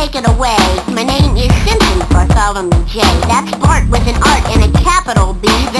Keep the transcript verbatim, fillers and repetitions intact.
take it away. My name is Simpson Bartholomew J. That's Bart with an art and a capital B.